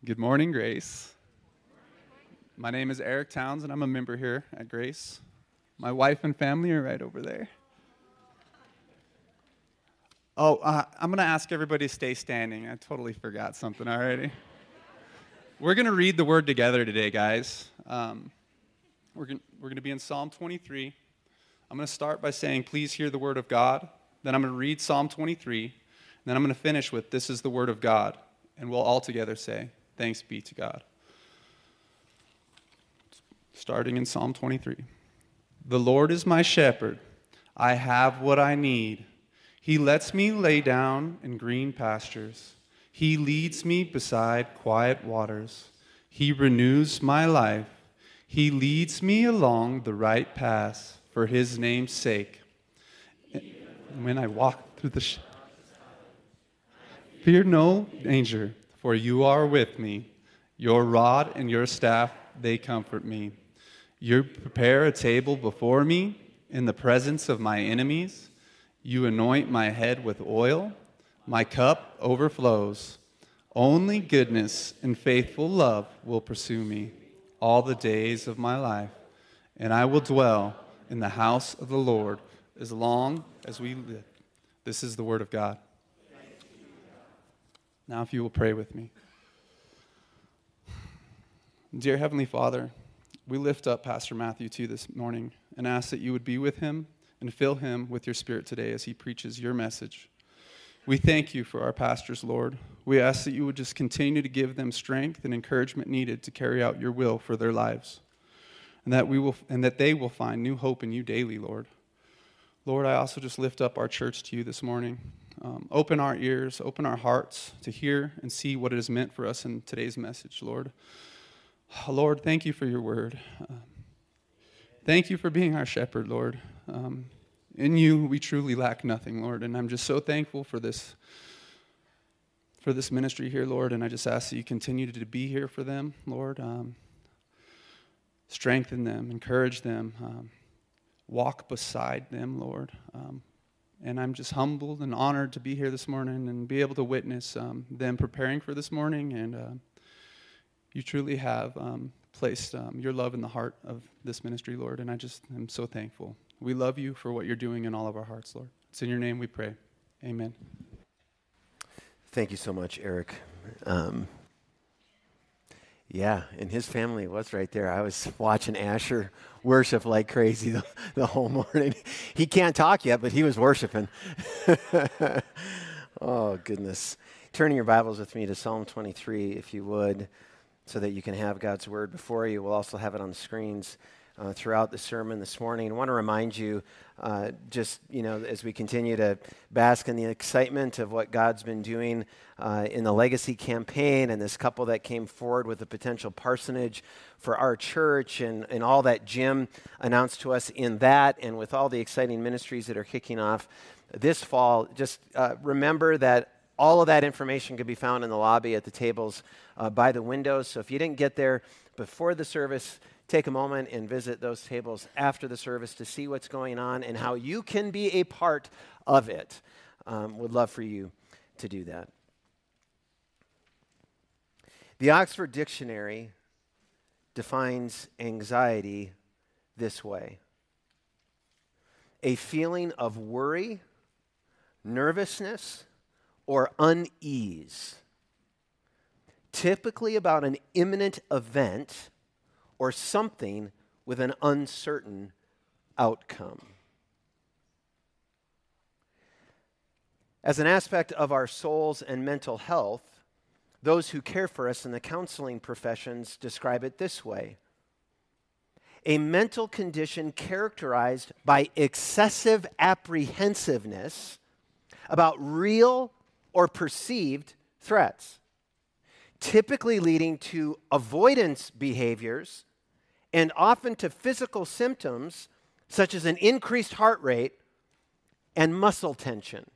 Good morning, Grace. My name is Eric Towns, and I'm a member here at Grace. My wife and family are right over there. Oh, I'm going to ask everybody to stay standing. I totally forgot something already. We're going to read the word together today, guys. We're going to be in Psalm 23. I'm going to start by saying, please hear the word of God. Then I'm going to read Psalm 23. And then I'm going to finish with, this is the word of God. And we'll all together say, thanks be to God. Starting in Psalm 23. The Lord is my shepherd. I have what I need. He lets me lay down in green pastures. He leads me beside quiet waters. He renews my life. He leads me along the right paths for his name's sake. When I walk through the fear no danger, for you are with me. Your rod and your staff, they comfort me. You prepare a table before me in the presence of my enemies. You anoint my head with oil. My cup overflows. Only goodness and faithful love will pursue me all the days of my life, and I will dwell in the house of the Lord as long as we live. This is the word of God. Now, if you will pray with me. Dear Heavenly Father, we lift up Pastor Matthew to you this morning and ask that you would be with him and fill him with your spirit today as he preaches your message. We thank you for our pastors, Lord. We ask that you would just continue to give them strength and encouragement needed to carry out your will for their lives, and that they will find new hope in you daily, Lord. Lord, I also just lift up our church to you this morning. Open our ears, open our hearts to hear and see what it is meant for us in today's message, Lord. Lord, thank you for your word. Thank you for being our shepherd, Lord. In you, we truly lack nothing, Lord, and I'm just so thankful for this ministry here, Lord, and I just ask that you continue to be here for them, Lord. Strengthen them, encourage them, walk beside them, Lord. And I'm just humbled and honored to be here this morning and be able to witness them preparing for this morning. And you truly have placed your love in the heart of this ministry, Lord. And I just am so thankful. We love you for what you're doing in all of our hearts, Lord. It's in your name we pray. Amen. Thank you so much, Eric. Yeah, and his family was right there. I was watching Asher worship like crazy the whole morning. He can't talk yet, but he was worshiping. Oh, goodness. Turning your Bibles with me to Psalm 23, if you would, so that you can have God's word before you. We'll also have it on the screens throughout the sermon this morning. I want to remind you, as we continue to bask in the excitement of what God's been doing in the Legacy campaign and this couple that came forward with a potential parsonage for our church and all that Jim announced to us in that, and with all the exciting ministries that are kicking off this fall, just remember that all of that information can be found in the lobby at the tables by the windows. So if you didn't get there before the service, take a moment and visit those tables after the service to see what's going on and how you can be a part of it. Would love for you to do that. The Oxford Dictionary defines anxiety this way: a feeling of worry, nervousness, or unease, typically about an imminent event or something with an uncertain outcome. As an aspect of our souls and mental health, those who care for us in the counseling professions describe it this way: a mental condition characterized by excessive apprehensiveness about real or perceived threats, typically leading to avoidance behaviors and often to physical symptoms such as an increased heart rate and muscle tension.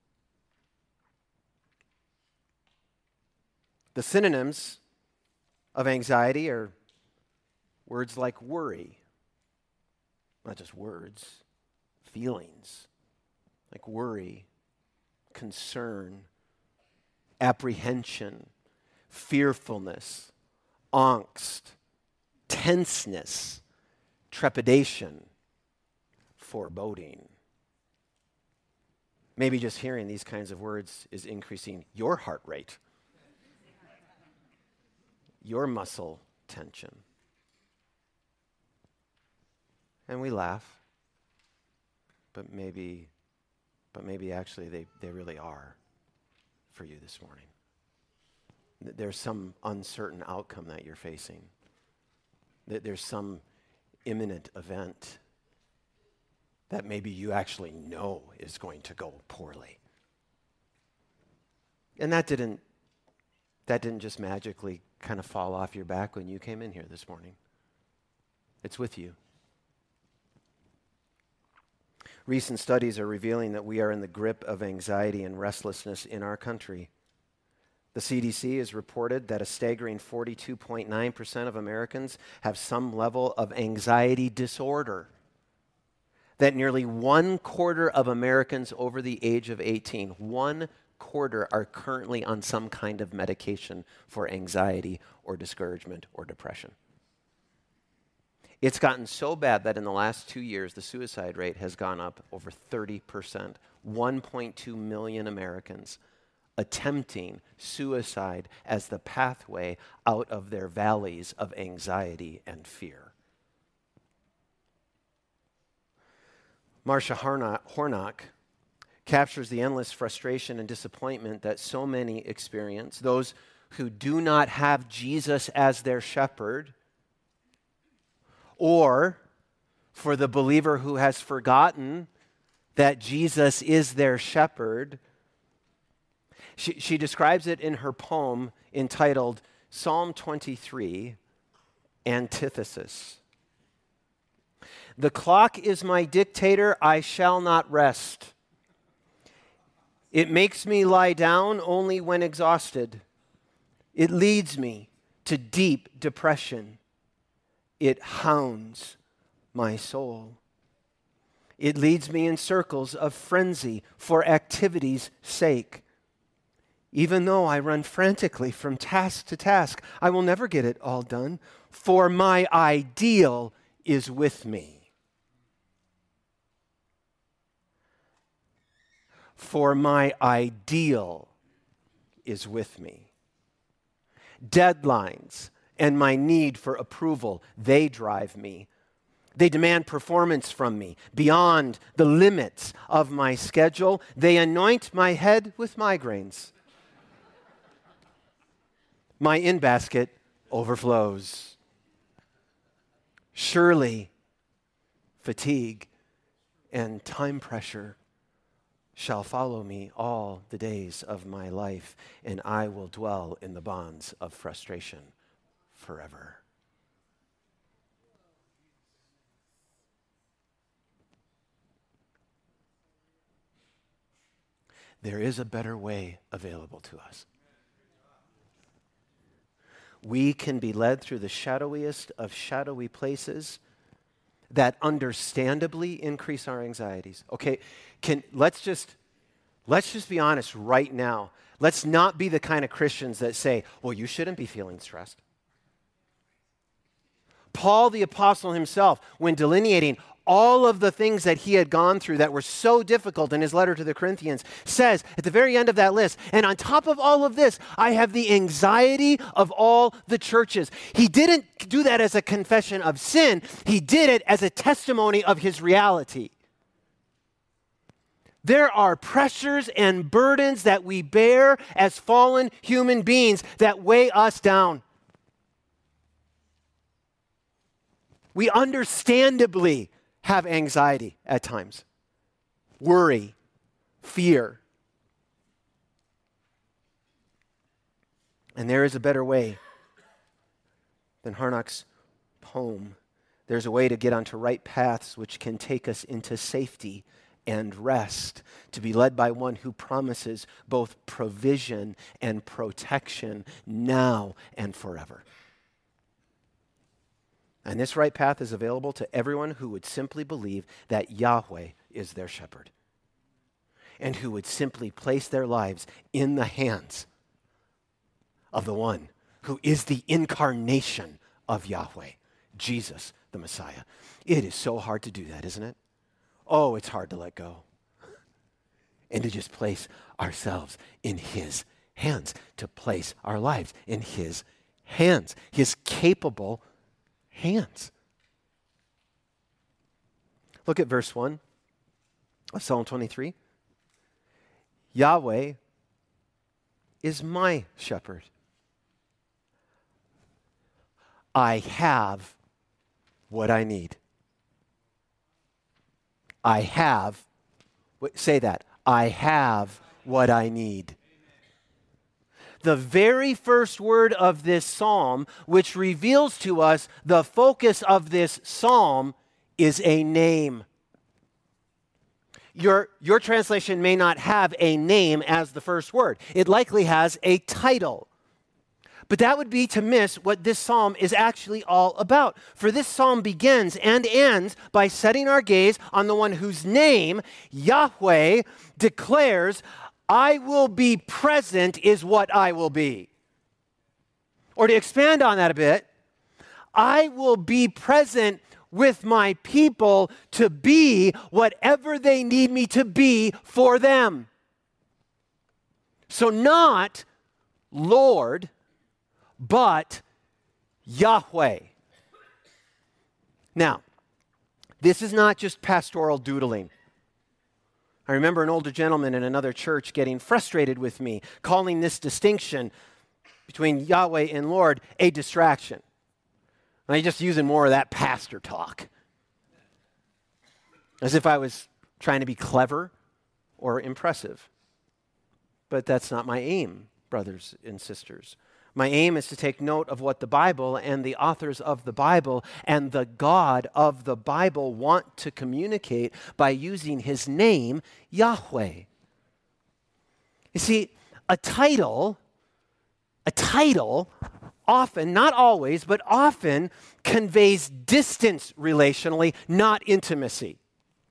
The synonyms of anxiety are words like worry, not just words, feelings like worry, concern, apprehension, fearfulness, angst, tenseness, trepidation, foreboding. Maybe just hearing these kinds of words is increasing your heart rate, your muscle tension. And we laugh, but maybe actually they really are for you this morning. There's some uncertain outcome that you're facing. There's some imminent event that maybe you actually know is going to go poorly. And that didn't just magically kind of fall off your back when you came in here this morning. It's with you. Recent studies are revealing that we are in the grip of anxiety and restlessness in our country. The CDC has reported that a staggering 42.9% of Americans have some level of anxiety disorder. That nearly 1/4 of Americans over the age of 18, 1/4 are currently on some kind of medication for anxiety or discouragement or depression. It's gotten so bad that in the last 2 years, the suicide rate has gone up over 30%. 1.2 million Americans attempting suicide as the pathway out of their valleys of anxiety and fear. Marsha Hornock captures the endless frustration and disappointment that so many experience, those who do not have Jesus as their shepherd, or for the believer who has forgotten that Jesus is their shepherd. She describes it in her poem entitled Psalm 23, Antithesis. The clock is my dictator, I shall not rest. It makes me lie down only when exhausted. It leads me to deep depression. It hounds my soul. It leads me in circles of frenzy for activity's sake. Even though I run frantically from task to task, I will never get it all done, for my ideal is with me. For my ideal is with me. Deadlines and my need for approval, they drive me. They demand performance from me beyond the limits of my schedule. They anoint my head with migraines. My in-basket overflows. Surely, fatigue and time pressure shall follow me all the days of my life, and I will dwell in the bonds of frustration forever. There is a better way available to us. We can be led through the shadowiest of shadowy places that understandably increase our anxieties. Okay, let's just be honest right now. Let's not be the kind of Christians that say, well, you shouldn't be feeling stressed. Paul the apostle himself, when delineating all of the things that he had gone through that were so difficult in his letter to the Corinthians, says at the very end of that list, and on top of all of this, I have the anxiety of all the churches. He didn't do that as a confession of sin. He did it as a testimony of his reality. There are pressures and burdens that we bear as fallen human beings that weigh us down. We understandably have anxiety at times, worry, fear. And there is a better way than Hornock's poem. There's a way to get onto right paths which can take us into safety and rest, to be led by one who promises both provision and protection now and forever. And this right path is available to everyone who would simply believe that Yahweh is their shepherd, and who would simply place their lives in the hands of the one who is the incarnation of Yahweh, Jesus the Messiah. It is so hard to do that, isn't it? Oh, it's hard to let go and to just place ourselves in his hands, to place our lives in his hands, his capable hands. Look at verse 1 of Psalm 23. Yahweh is my shepherd. I have what I need. I have, say that, I have what I need. The very first word of this psalm, which reveals to us the focus of this psalm, is a name. Your translation may not have a name as the first word. It likely has a title. But that would be to miss what this psalm is actually all about. For this psalm begins and ends by setting our gaze on the one whose name, Yahweh, declares, I will be present is what I will be. Or to expand on that a bit, I will be present with my people to be whatever they need me to be for them. So not Lord, but Yahweh. Now, this is not just pastoral doodling. I remember an older gentleman in another church getting frustrated with me, calling this distinction between Yahweh and Lord a distraction. And I just using more of that pastor talk, as if I was trying to be clever or impressive. But that's not my aim, brothers and sisters. My aim is to take note of what the Bible and the authors of the Bible and the God of the Bible want to communicate by using his name, Yahweh. You see, a title often, not always, but often conveys distance relationally, not intimacy.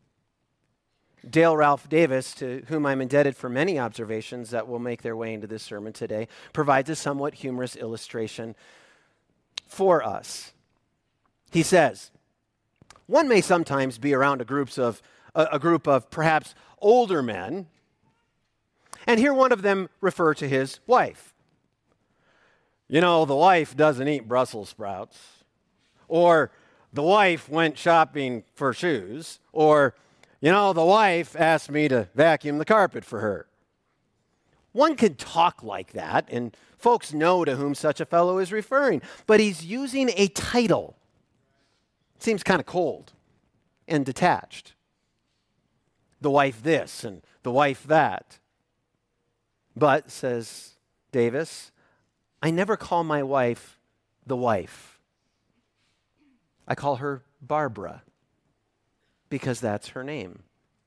Dale Ralph Davis, to whom I'm indebted for many observations that will make their way into this sermon today, provides a somewhat humorous illustration for us. He says, one may sometimes be around a group of perhaps older men and hear one of them refer to his wife. You know, the wife doesn't eat Brussels sprouts. Or the wife went shopping for shoes. Or, you know, the wife asked me to vacuum the carpet for her. One can talk like that, and folks know to whom such a fellow is referring. But he's using a title. Seems kind of cold and detached. The wife this and the wife that. But, says Davis, I never call my wife the wife. I call her Barbara because that's her name.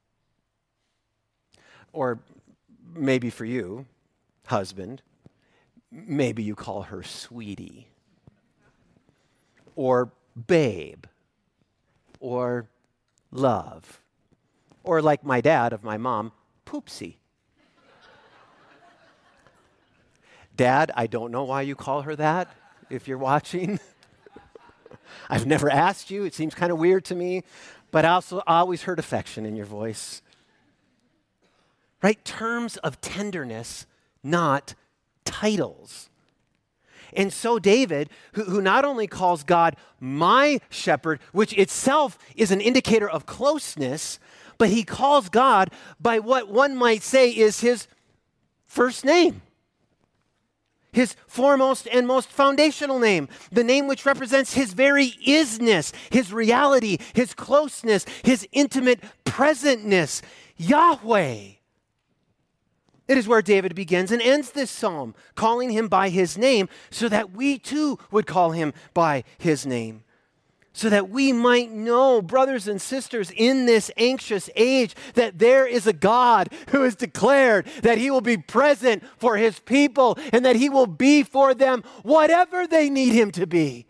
Or maybe for you, husband, maybe you call her sweetie. Or babe. Or love. Or like my dad of my mom, poopsie. Dad, I don't know why you call her that, if you're watching. I've never asked you. It seems kind of weird to me. But I always heard affection in your voice. Right? Terms of tenderness, not titles. And so David, who not only calls God my shepherd, which itself is an indicator of closeness, but he calls God by what one might say is his first name. His foremost and most foundational name, the name which represents his very isness, his reality, his closeness, his intimate presentness, Yahweh. It is where David begins and ends this psalm, calling him by his name so that we too would call him by his name. So that we might know, brothers and sisters, in this anxious age, that there is a God who has declared that he will be present for his people and that he will be for them whatever they need him to be.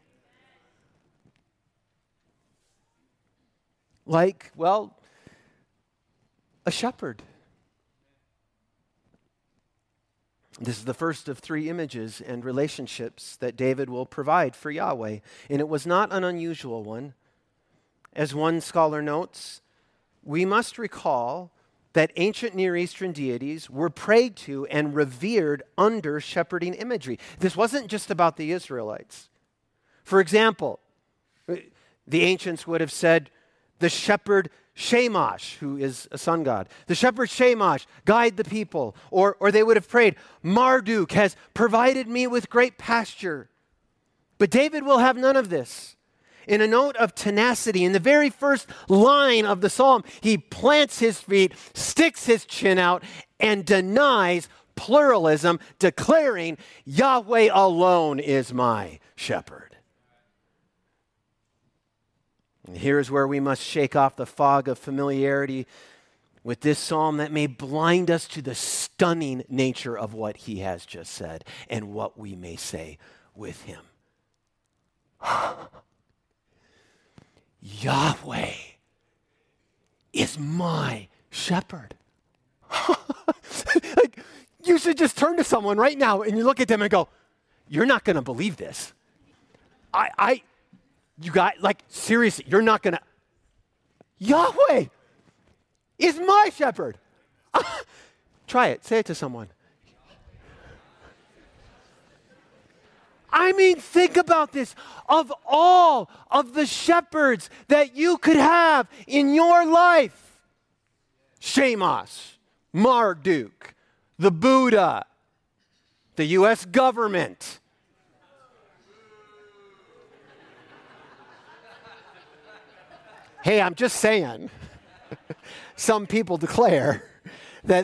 Like, well, a shepherd. This is the first of three images and relationships that David will provide for Yahweh, and it was not an unusual one. As one scholar notes, we must recall that ancient Near Eastern deities were prayed to and revered under shepherding imagery. This wasn't just about the Israelites. For example, the ancients would have said, the shepherd Shamash, who is a sun god. The shepherd Shamash, guide the people. Or they would have prayed, Marduk has provided me with great pasture. But David will have none of this. In a note of tenacity, in the very first line of the psalm, he plants his feet, sticks his chin out, and denies pluralism, declaring, Yahweh alone is my shepherd. And here's where we must shake off the fog of familiarity with this psalm that may blind us to the stunning nature of what he has just said and what we may say with him. Yahweh is my shepherd. Like, you should just turn to someone right now and you look at them and go, you're not going to believe this. You got, like, seriously, you're not going to. Yahweh is my shepherd. Try it. Say it to someone. I mean, think about this. Of all of the shepherds that you could have in your life, Shamash, Marduk, the Buddha, the U.S. government. Hey, I'm just saying, some people declare that,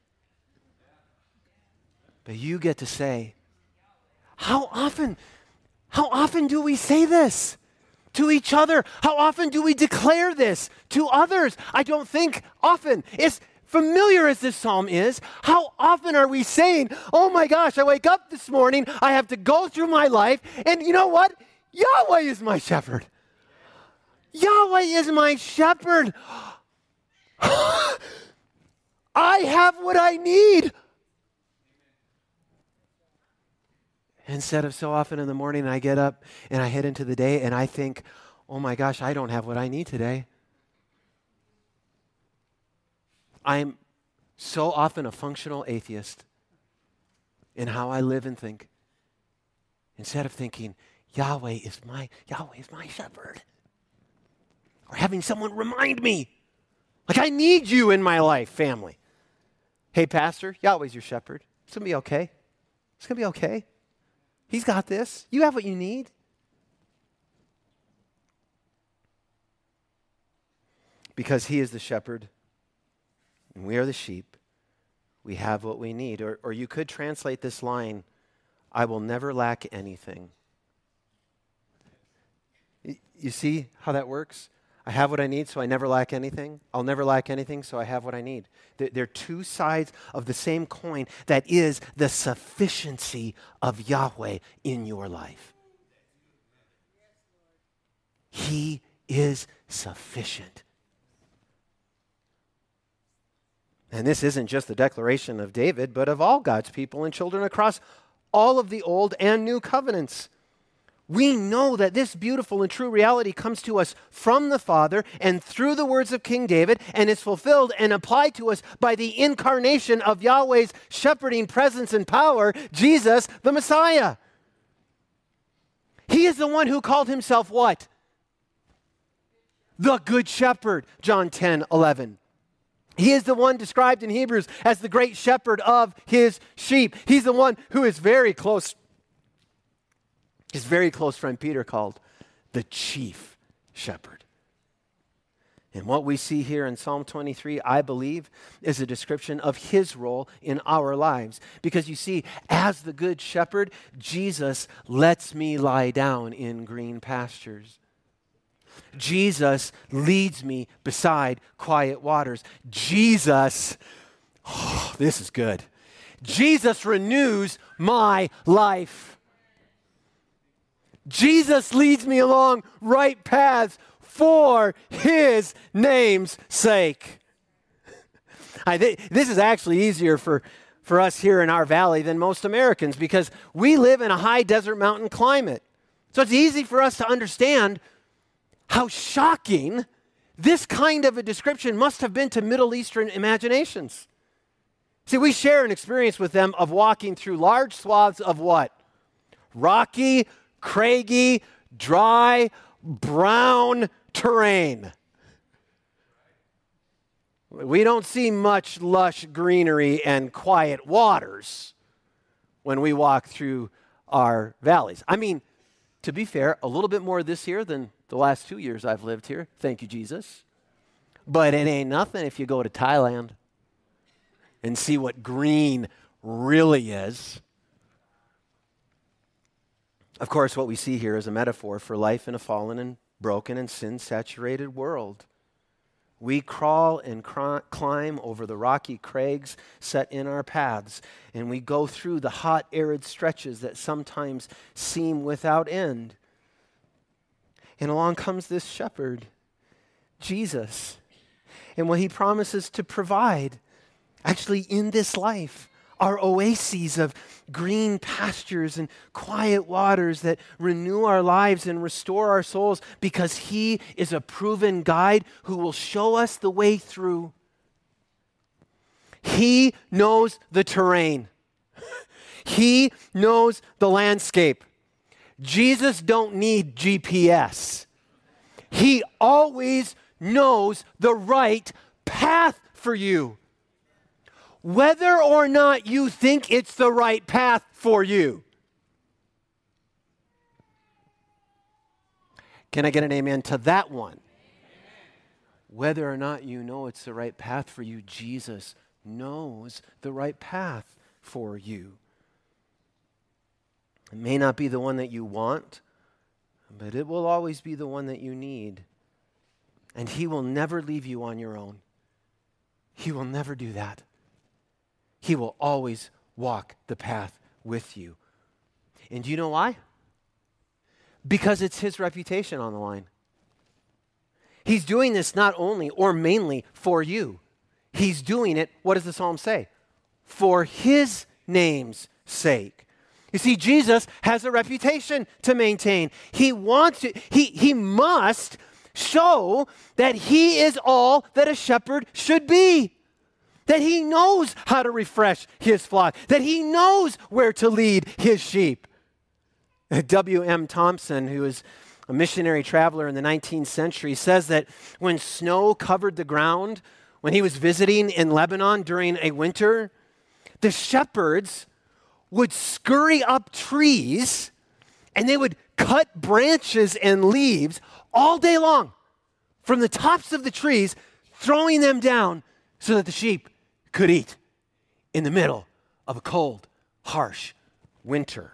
but you get to say, how often do we say this to each other? How often do we declare this to others? I don't think often. As familiar as this psalm is, how often are we saying, oh my gosh, I wake up this morning, I have to go through my life, and you know what? Yahweh is my shepherd. Yahweh is my shepherd. I have what I need. Instead of so often in the morning, I get up and I head into the day and I think, oh my gosh, I don't have what I need today. I'm so often a functional atheist in how I live and think. Instead of thinking, Yahweh is my shepherd. Or having someone remind me, like, I need you in my life, family. Hey, pastor, Yahweh's your shepherd. It's going to be okay. It's going to be okay. He's got this. You have what you need. Because he is the shepherd and we are the sheep, we have what we need. Or you could translate this line, I will never lack anything. You see how that works? I have what I need, so I never lack anything. I'll never lack anything, so I have what I need. They're two sides of the same coin that is the sufficiency of Yahweh in your life. He is sufficient. And this isn't just the declaration of David, but of all God's people and children across all of the Old and New covenants. We know that this beautiful and true reality comes to us from the Father and through the words of King David and is fulfilled and applied to us by the incarnation of Yahweh's shepherding presence and power, Jesus the Messiah. He is the one who called himself what? The Good Shepherd, John 10:11. He is the one described in Hebrews as the great shepherd of his sheep. He's the one who is very close. His very close friend Peter called the chief shepherd. And what we see here in Psalm 23, I believe, is a description of his role in our lives. Because you see, as the good shepherd, Jesus lets me lie down in green pastures. Jesus leads me beside quiet waters. Jesus, this is good. Jesus renews my life. Jesus leads me along right paths for his name's sake. This is actually easier for for us here in our valley than most Americans because we live in a high desert mountain climate. So it's easy for us to understand how shocking this kind of a description must have been to Middle Eastern imaginations. See, we share an experience with them of walking through large swaths of what? Rocky, craggy, dry, brown terrain. We don't see much lush greenery and quiet waters when we walk through our valleys. I mean, to be fair, a little bit more this year than the last 2 years I've lived here. Thank you, Jesus. But it ain't nothing if you go to Thailand and see what green really is. Of course, what we see here is a metaphor for life in a fallen and broken and sin-saturated world. We crawl and climb over the rocky crags set in our paths, and we go through the hot, arid stretches that sometimes seem without end. And along comes this shepherd, Jesus, and what he promises to provide, actually in this life, are oases of green pastures and quiet waters that renew our lives and restore our souls because he is a proven guide who will show us the way through. He knows the terrain. He knows the landscape. Jesus don't need GPS. He always knows the right path for you, whether or not you think it's the right path for you. Can I get an amen to that one? Amen. Whether or not you know it's the right path for you, Jesus knows the right path for you. It may not be the one that you want, but it will always be the one that you need. And he will never leave you on your own. He will never do that. He will always walk the path with you. And do you know why? Because it's his reputation on the line. He's doing this not only or mainly for you. He's doing it, what does the psalm say? For his name's sake. You see, Jesus has a reputation to maintain. He must show that he is all that a shepherd should be. That he knows how to refresh his flock, that he knows where to lead his sheep. W.M. Thompson, who is a missionary traveler in the 19th century, says that when snow covered the ground, when he was visiting in Lebanon during a winter, the shepherds would scurry up trees and they would cut branches and leaves all day long from the tops of the trees, throwing them down so that the sheep could eat in the middle of a cold, harsh winter.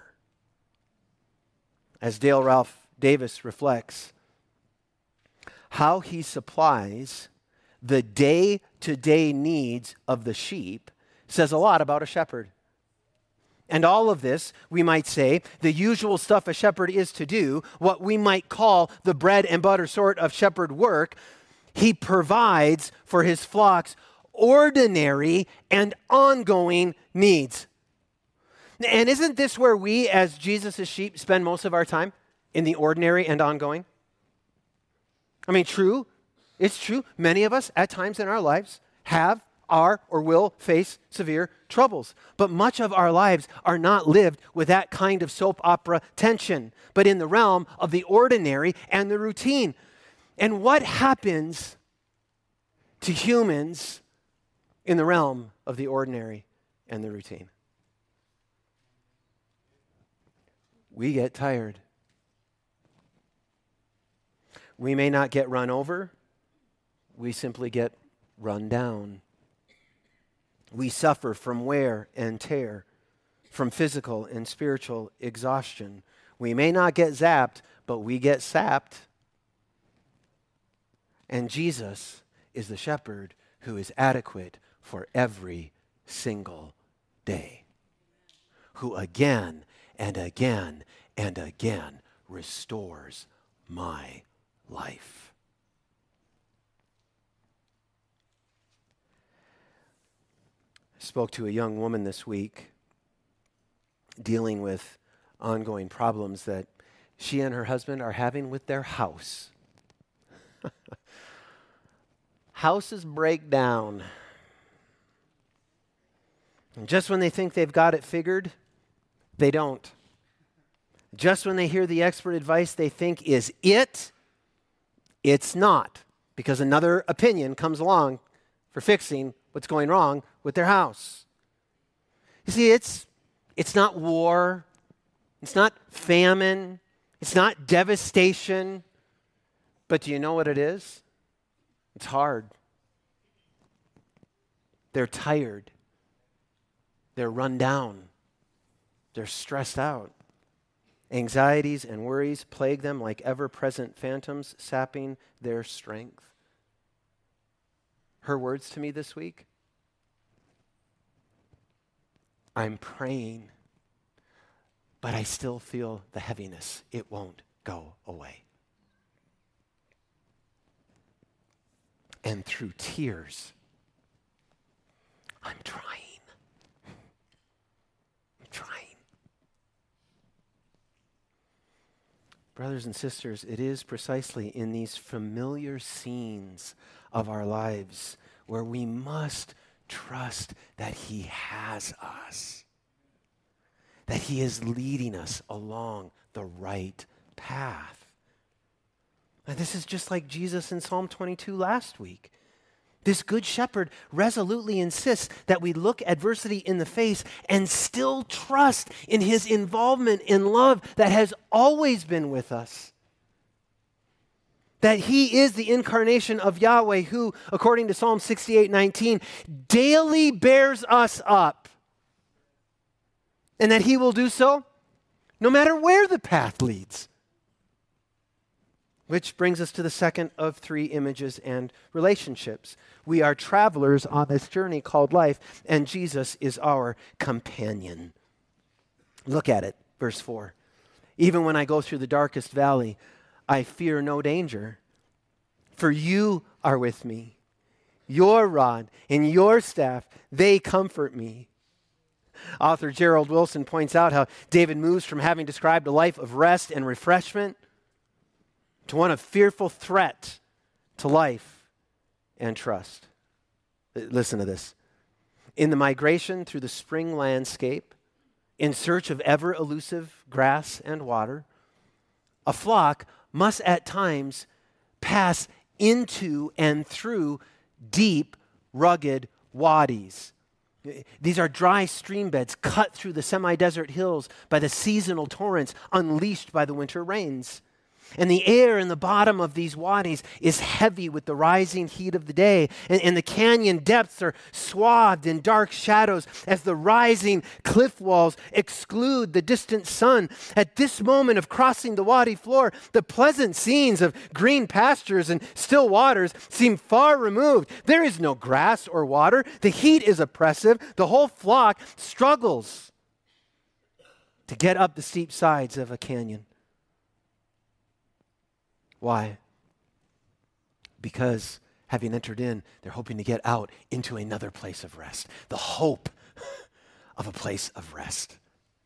As Dale Ralph Davis reflects, how he supplies the day-to-day needs of the sheep says a lot about a shepherd. And all of this, we might say, the usual stuff a shepherd is to do, what we might call the bread and butter sort of shepherd work, he provides for his flock's ordinary and ongoing needs. And isn't this where we, as Jesus' sheep, spend most of our time? In the ordinary and ongoing? I mean, true. It's true. Many of us, at times in our lives, have, are, or will face severe troubles. But much of our lives are not lived with that kind of soap opera tension, but in the realm of the ordinary and the routine. And what happens to humans in the realm of the ordinary and the routine? We get tired. We may not get run over. We simply get run down. We suffer from wear and tear, from physical and spiritual exhaustion. We may not get zapped, but we get sapped. And Jesus is the shepherd who is adequate for every single day, who again and again and again restores my life. Spoke to a young woman this week dealing with ongoing problems that she and her husband are having with their house. Houses break down. And just when they think they've got it figured, they don't. Just when they hear the expert advice they think is it, it's not, because another opinion comes along for fixing what's going wrong with their house. You see, it's not war, it's not famine, it's not devastation, but do you know what it is? It's hard. They're tired. They're run down. They're stressed out. Anxieties and worries plague them like ever-present phantoms, sapping their strength. Her words to me this week: I'm praying, but I still feel the heaviness. It won't go away. And through tears, I'm trying. Brothers and sisters, it is precisely in these familiar scenes of our lives where we must trust that He has us, that He is leading us along the right path. And this is just like Jesus in Psalm 22 last week. This good shepherd resolutely insists that we look adversity in the face and still trust in His involvement in love that has always been with us. That He is the incarnation of Yahweh who, according to Psalm 68:19, daily bears us up. And that He will do so no matter where the path leads. Which brings us to the second of three images and relationships. We are travelers on this journey called life, and Jesus is our companion. Look at it, verse 4. Even when I go through the darkest valley, I fear no danger, for you are with me. Your rod and your staff, they comfort me. Author Gerald Wilson points out how David moves from having described a life of rest and refreshment to one of fearful threat to life and trust. Listen to this. In the migration through the spring landscape, in search of ever-elusive grass and water, a flock must at times pass into and through deep, rugged wadis. These are dry stream beds cut through the semi-desert hills by the seasonal torrents unleashed by the winter rains. And the air in the bottom of these wadis is heavy with the rising heat of the day. And the canyon depths are swathed in dark shadows as the rising cliff walls exclude the distant sun. At this moment of crossing the wadi floor, the pleasant scenes of green pastures and still waters seem far removed. There is no grass or water. The heat is oppressive. The whole flock struggles to get up the steep sides of a canyon. Why? Because having entered in, they're hoping to get out into another place of rest. The hope of a place of rest.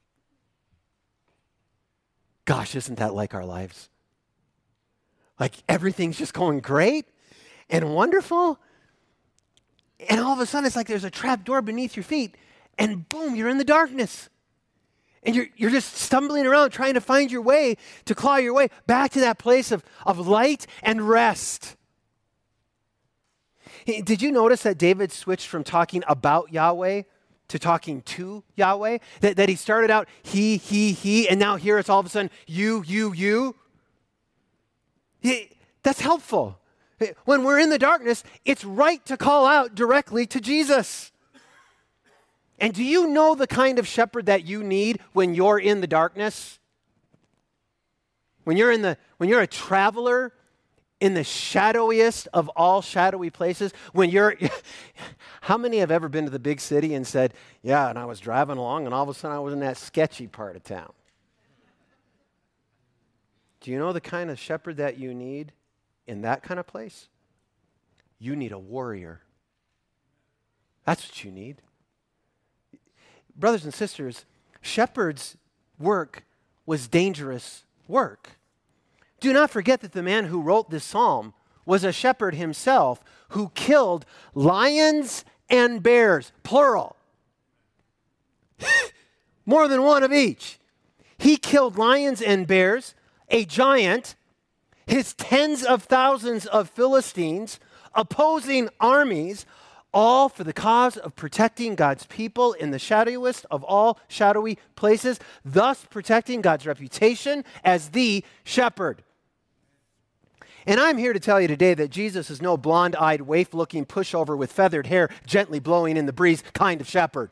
Gosh, isn't that like our lives? Like everything's just going great and wonderful. And all of a sudden it's like there's a trap door beneath your feet and boom, you're in the darkness. And you're just stumbling around trying to find your way, to claw your way back to that place of light and rest. Did you notice that David switched from talking about Yahweh to talking to Yahweh? That he started out he, and now here it's all of a sudden you. That's helpful. When we're in the darkness, it's right to call out directly to Jesus. And do you know the kind of shepherd that you need when you're in the darkness? When you're a traveler in the shadowiest of all shadowy places, how many have ever been to the big city and said, yeah, and I was driving along and all of a sudden I was in that sketchy part of town? Do you know the kind of shepherd that you need in that kind of place? You need a warrior. That's what you need. brothers and sisters, shepherds' work was dangerous work. Do not forget that the man who wrote this psalm was a shepherd himself who killed lions and bears, plural. More than one of each. He killed lions and bears, a giant, his tens of thousands of Philistines, opposing armies, all for the cause of protecting God's people in the shadowiest of all shadowy places, thus protecting God's reputation as the shepherd. And I'm here to tell you today that Jesus is no blonde-eyed, waif-looking pushover with feathered hair gently blowing in the breeze kind of shepherd.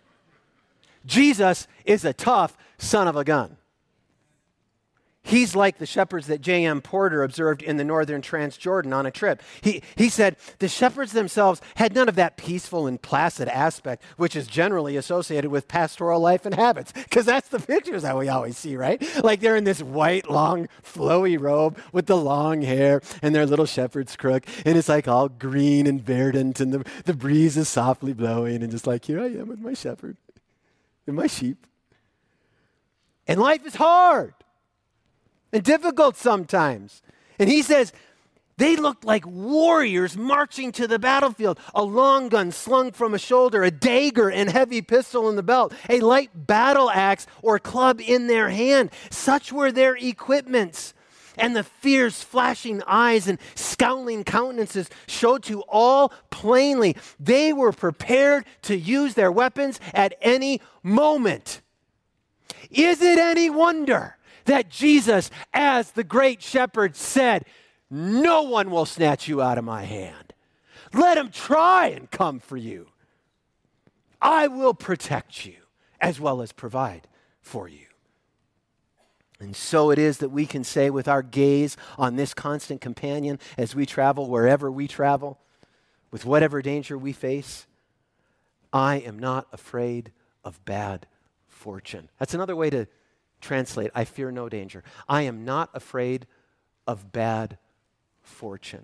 Jesus is a tough son of a gun. He's like the shepherds that J.M. Porter observed in the northern Transjordan on a trip. He said the shepherds themselves had none of that peaceful and placid aspect which is generally associated with pastoral life and habits, because that's the pictures that we always see, right? Like they're in this white, long, flowy robe with the long hair and their little shepherd's crook, and it's like all green and verdant, and the breeze is softly blowing, and just like, here I am with my shepherd and my sheep. And life is hard and difficult sometimes. And he says, they looked like warriors marching to the battlefield, a long gun slung from a shoulder, a dagger and heavy pistol in the belt, a light battle axe or club in their hand. Such were their equipments. And the fierce flashing eyes and scowling countenances showed to all plainly they were prepared to use their weapons at any moment. Is it any wonder that Jesus, as the great shepherd, said, no one will snatch you out of my hand. Let him try and come for you. I will protect you as well as provide for you. And so it is that we can say with our gaze on this constant companion as we travel, wherever we travel, with whatever danger we face, I am not afraid of bad fortune. That's another way to translate, I fear no danger. I am not afraid of bad fortune.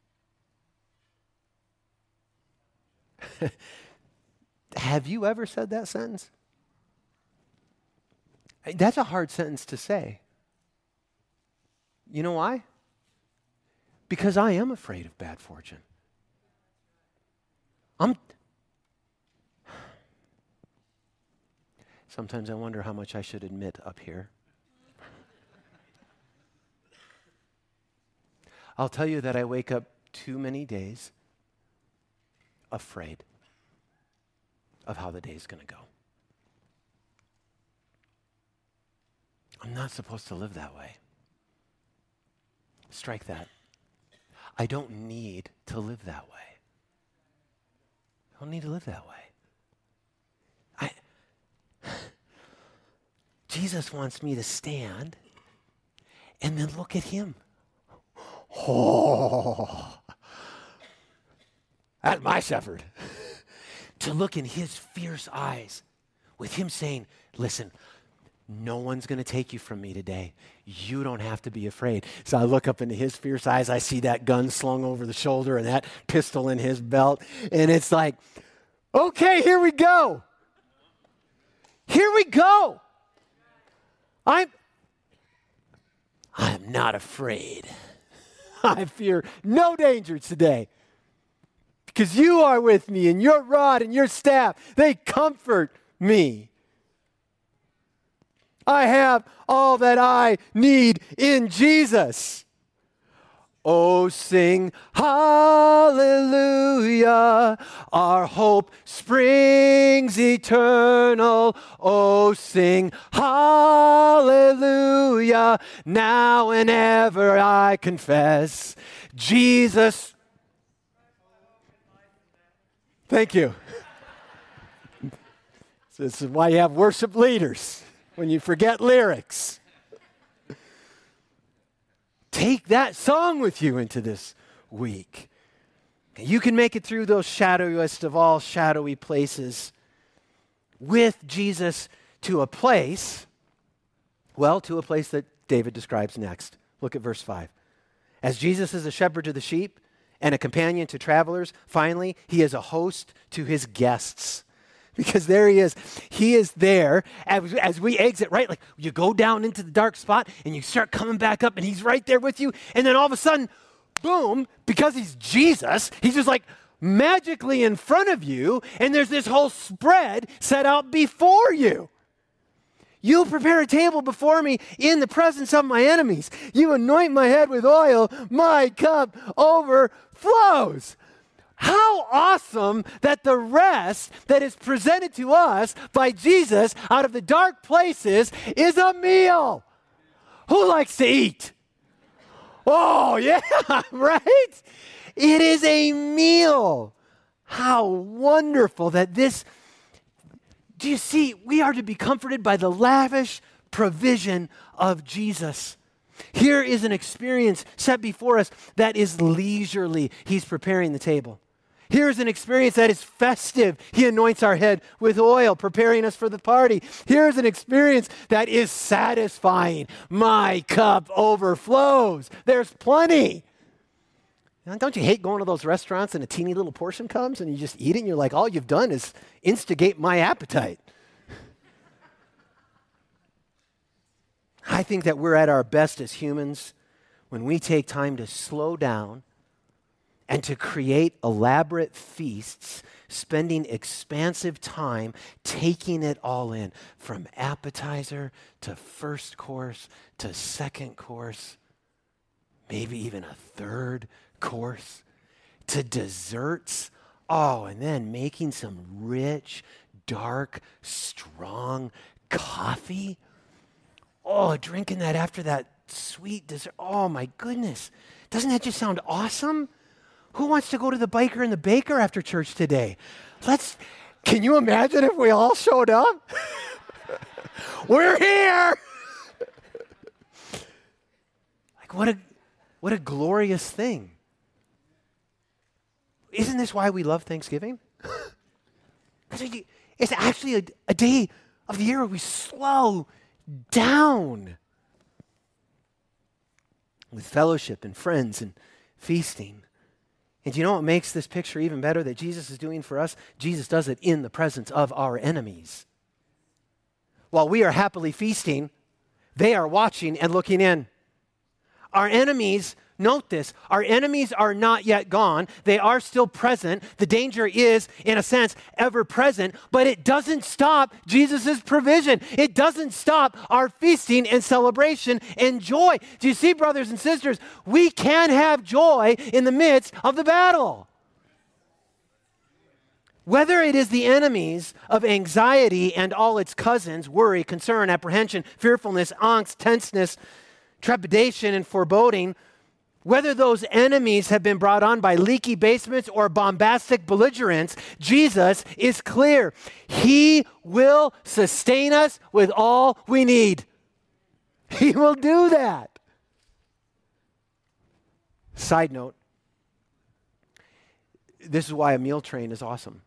Have you ever said that sentence? That's a hard sentence to say. You know why? Because I am afraid of bad fortune. Sometimes I wonder how much I should admit up here. I'll tell you that I wake up too many days afraid of how the day's going to go. I'm not supposed to live that way. Strike that. I don't need to live that way. I don't need to live that way. Jesus wants me to stand and then look at him. Oh, that's my shepherd. To look in his fierce eyes with him saying, listen, no one's going to take you from me today. You don't have to be afraid. So I look up into his fierce eyes. I see that gun slung over the shoulder and that pistol in his belt. And it's like, okay, here we go. Here we go. I'm not afraid. I fear no danger today because you are with me, and your rod and your staff, they comfort me. I have all that I need in Jesus. Oh, sing hallelujah, our hope springs eternal. Oh, sing hallelujah, now and ever I confess, Jesus. Thank you. This is why you have worship leaders, when you forget lyrics. Take that song with you into this week. You can make it through those shadowiest of all shadowy places with Jesus to a place, to a place that David describes next. Look at verse 5. As Jesus is a shepherd to the sheep and a companion to travelers, finally, he is a host to his guests. Because there he is. He is there as we exit, right? Like you go down into the dark spot and you start coming back up and he's right there with you. And then all of a sudden, boom, because he's Jesus, he's just like magically in front of you. And there's this whole spread set out before you. You prepare a table before me in the presence of my enemies. You anoint my head with oil. My cup overflows. How awesome that the rest that is presented to us by Jesus out of the dark places is a meal. Who likes to eat? Oh, yeah, right? It is a meal. How wonderful that this... Do you see, we are to be comforted by the lavish provision of Jesus. Here is an experience set before us that is leisurely. He's preparing the table. Here's an experience that is festive. He anoints our head with oil, preparing us for the party. Here's an experience that is satisfying. My cup overflows. There's plenty. Now, don't you hate going to those restaurants and a teeny little portion comes and you just eat it and you're like, all you've done is instigate my appetite? I think that we're at our best as humans when we take time to slow down and to create elaborate feasts, spending expansive time taking it all in, from appetizer to first course to second course, maybe even a third course, to desserts. Oh, and then making some rich, dark, strong coffee. Oh, drinking that after that sweet dessert. Oh, my goodness. Doesn't that just sound awesome? Who wants to go to the biker and the baker after church today? Can you imagine if we all showed up? We're here. Like what a glorious thing. Isn't this why we love Thanksgiving? Because it's actually a day of the year where we slow down with fellowship and friends and feasting. And do you know what makes this picture even better that Jesus is doing for us? Jesus does it in the presence of our enemies. While we are happily feasting, they are watching and looking in. Our enemies, note this, our enemies are not yet gone. They are still present. The danger is, in a sense, ever present, but it doesn't stop Jesus' provision. It doesn't stop our feasting and celebration and joy. Do you see, brothers and sisters, we can have joy in the midst of the battle. Whether it is the enemies of anxiety and all its cousins, worry, concern, apprehension, fearfulness, angst, tenseness, trepidation, and foreboding, whether those enemies have been brought on by leaky basements or bombastic belligerents, Jesus is clear. He will sustain us with all we need. He will do that. Side note, this is why a meal train is awesome.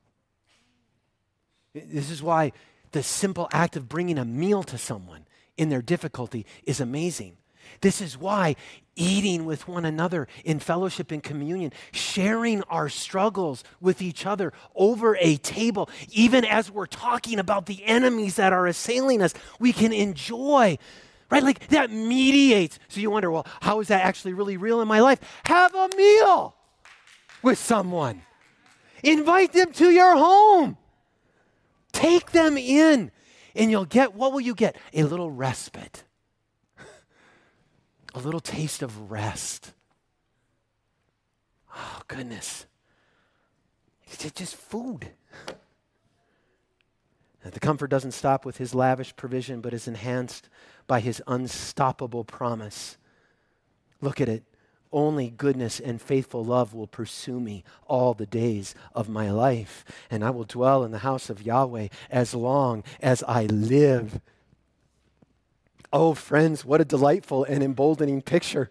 This is why the simple act of bringing a meal to someone in their difficulty is amazing. This is why eating with one another in fellowship and communion, sharing our struggles with each other over a table, even as we're talking about the enemies that are assailing us, we can enjoy, right? Like that mediates. So you wonder, well, how is that actually really real in my life? Have a meal with someone. Invite them to your home. Take them in, and you'll get, what will you get? A little respite. A little taste of rest. Oh, goodness. It's just food. And the comfort doesn't stop with his lavish provision, but is enhanced by his unstoppable promise. Look at it. Only goodness and faithful love will pursue me all the days of my life, and I will dwell in the house of Yahweh as long as I live. Oh, friends, what a delightful and emboldening picture.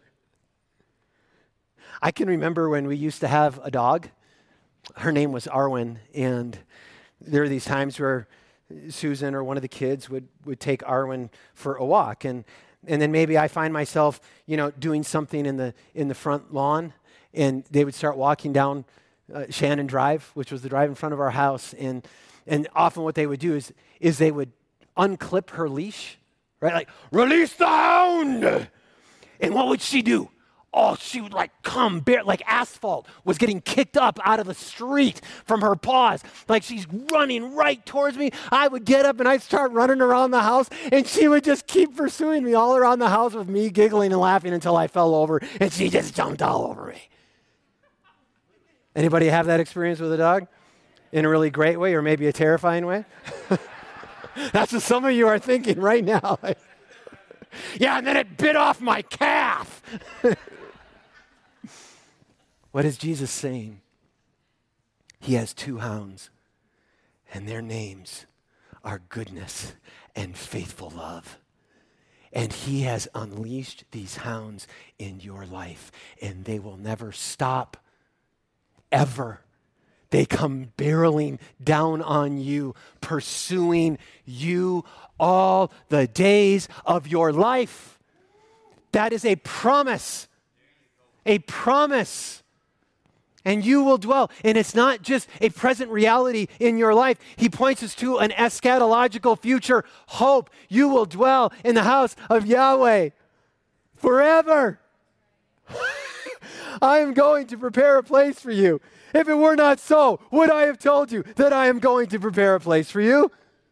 I can remember when we used to have a dog. Her name was Arwen, and there were these times where Susan or one of the kids would take Arwen for a walk, and then maybe I find myself, doing something in the front lawn, and they would start walking down Shannon Drive, which was the drive in front of our house, and And often what they would do is they would unclip her leash, right? Like, release the hound! And what would she do? Oh, she would like come bare, like asphalt was getting kicked up out of the street from her paws. Like she's running right towards me. I would get up and I'd start running around the house and she would just keep pursuing me all around the house with me giggling and laughing until I fell over and she just jumped all over me. Anybody have that experience with a dog? In a really great way or maybe a terrifying way? That's what some of you are thinking right now. Yeah, and then it bit off my calf. What is Jesus saying? He has two hounds, and their names are goodness and faithful love. And he has unleashed these hounds in your life, and they will never stop, ever. They come barreling down on you, pursuing you all the days of your life. That is a promise. A promise. And you will dwell. And it's not just a present reality in your life. He points us to an eschatological future hope. You will dwell in the house of Yahweh forever. I am going to prepare a place for you. If it were not so, would I have told you that I am going to prepare a place for you?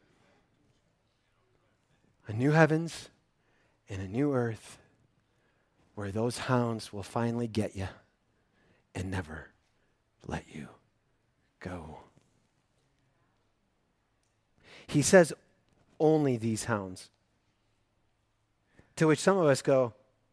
A new heavens and a new earth where those hounds will finally get you and never let you go. He says, only these hounds. To which some of us go,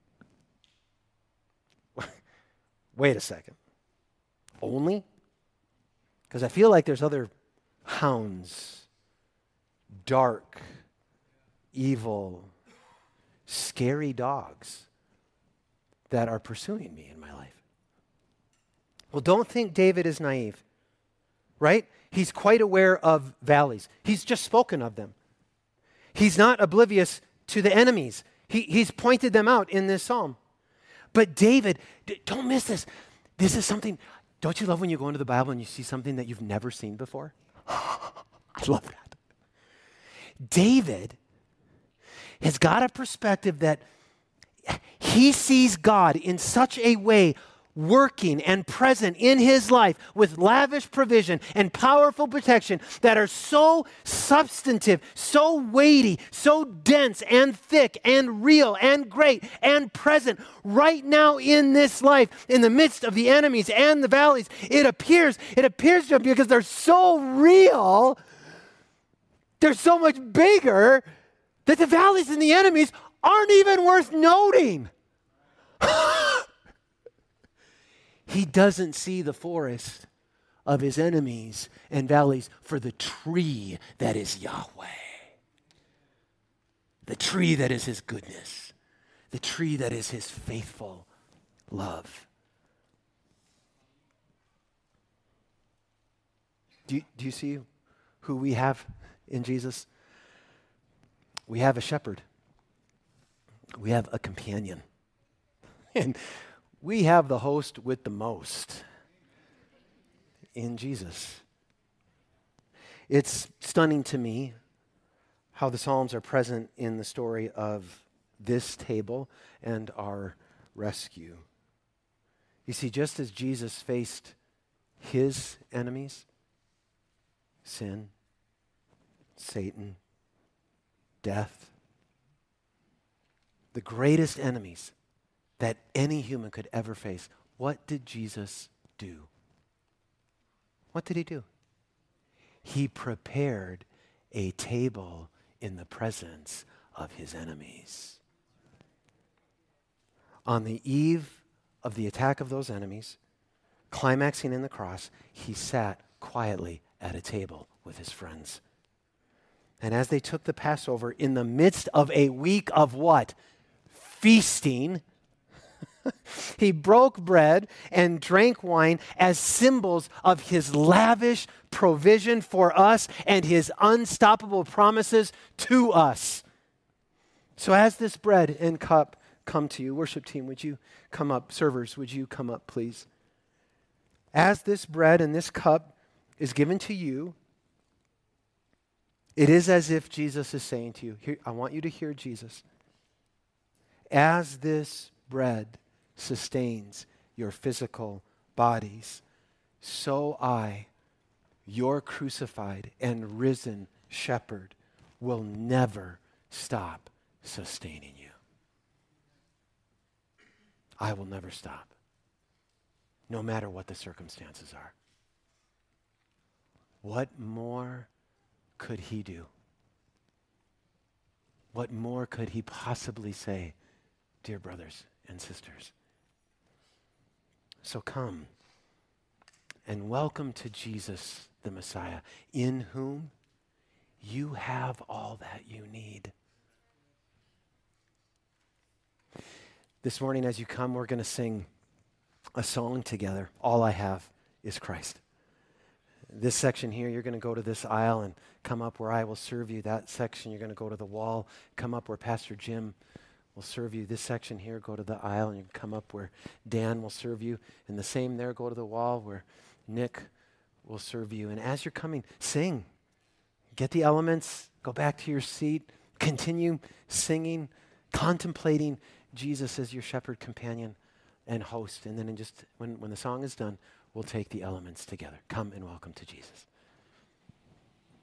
wait a second. Only? Because I feel like there's other hounds, dark, evil, scary dogs that are pursuing me in my life. Well, don't think David is naive, right? He's quite aware of valleys. He's just spoken of them. He's not oblivious to the enemies. He's pointed them out in this psalm. But David, don't miss this. This is something, don't you love when you go into the Bible and you see something that you've never seen before? I love that. David has got a perspective that he sees God in such a way working and present in his life with lavish provision and powerful protection that are so substantive, so weighty, so dense and thick and real and great and present right now in this life, in the midst of the enemies and the valleys. It appears to him because they're so real, they're so much bigger that the valleys and the enemies aren't even worth noting. He doesn't see the forest of his enemies and valleys for the tree that is Yahweh. The tree that is his goodness. The tree that is his faithful love. Do you see who we have in Jesus? We have a shepherd. We have a companion. And we have the host with the most in Jesus. It's stunning to me how the Psalms are present in the story of this table and our rescue. You see, just as Jesus faced his enemies, sin, Satan, death, the greatest enemies that any human could ever face, what did Jesus do? What did he do? He prepared a table in the presence of his enemies. On the eve of the attack of those enemies, climaxing in the cross, he sat quietly at a table with his friends. And as they took the Passover in the midst of a week of what? Feasting. He broke bread and drank wine as symbols of his lavish provision for us and his unstoppable promises to us. So as this bread and cup come to you, worship team, would you come up? Servers, would you come up, please? As this bread and this cup is given to you, It is as if Jesus is saying to you, here, I want you to hear Jesus. As this bread sustains your physical bodies, so I, your crucified and risen shepherd, will never stop sustaining you. I will never stop, no matter what the circumstances are. What more could he do? What more could he possibly say, dear brothers and sisters? So come and welcome to Jesus, the Messiah, in whom you have all that you need. This morning as you come, we're going to sing a song together. All I have is Christ. This section here, you're going to go to this aisle and come up where I will serve you. That section, you're going to go to the wall, come up where Pastor Jim will serve you. This section here, go to the aisle and you can come up where Dan will serve you. And the same there, go to the wall where Nick will serve you. And as you're coming, sing. Get the elements, go back to your seat, continue singing, contemplating Jesus as your shepherd, companion, and host. And then when the song is done, we'll take the elements together. Come and welcome to Jesus.